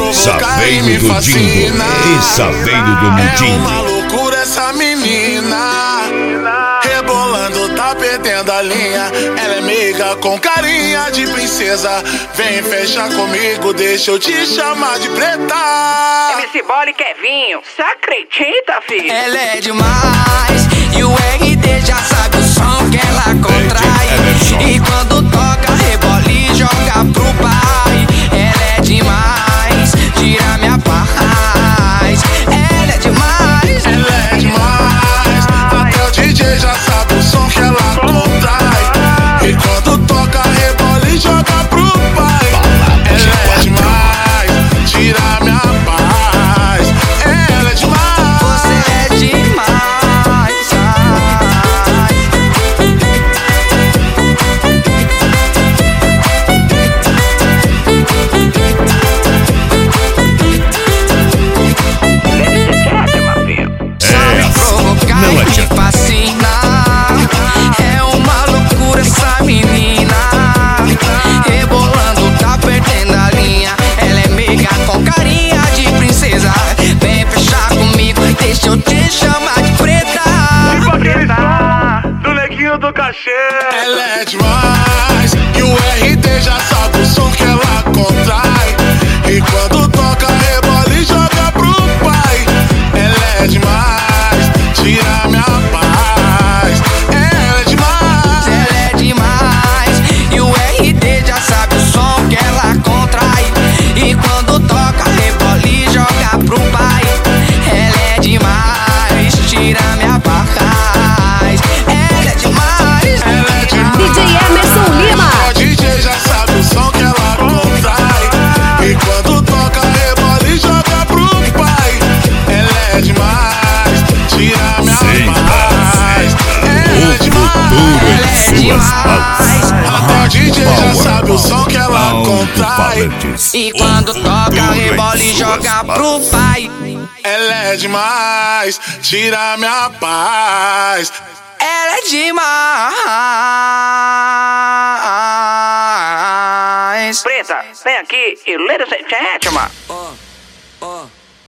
provocar e me fascina. Essa veio do É mundinho. uma loucura essa menina, rebolando, tá perdendo a linha. Ela é meiga com carinha de princesa. Vem fechar comigo, deixa eu te chamar de preta. MC Bola e Kevinho, cê acredita, filho? Ela é demais e o RD já sabe o som que ela contrai. E quando toca, rebola e joga pro pai. Ela é demais, tira minha paz. Ela é demais, Ela é demais, até o DJ já sabe o som que ela contrai. E quando toca, rebola e joga pro pai. Ela é demais, tira minha paz. Ela é demais, você é demais. Sabe provocar não e me adianta. fascina. É uma loucura essa menina, rebolando, tá perdendo a linha. Ela é meiga com carinha de princesa. Vem fechar comigo, deixa eu te chamar de preta. Aquele som do neguinho do cachê. ela é demais. E o RD já sabe o som que ela contrai. E quando toca, rebola e joga pro pai. Ela é demais, tira minha paz. Ela é demais. Ela é demais e o RD já sabe o som que ela contrai. E quando toca, rebola e joga pro pai. Ela é demais, tira minha paz. Ela é demais, Ela é demais. DJ Emerson Lima. O DJ já sabe o som que ela contrai. E quando toca, rebola e joga pro pai. Ela é demais, tira minha paz. Ela é demais. Em suas mãos. Até o DJ já sabe o som que ela contrai. Alto-falantes. E quando toca, rebola e joga pro pai. Ela é demais, tira minha paz. Ela é demais. Preta, vem aqui e ladies and gentlemen.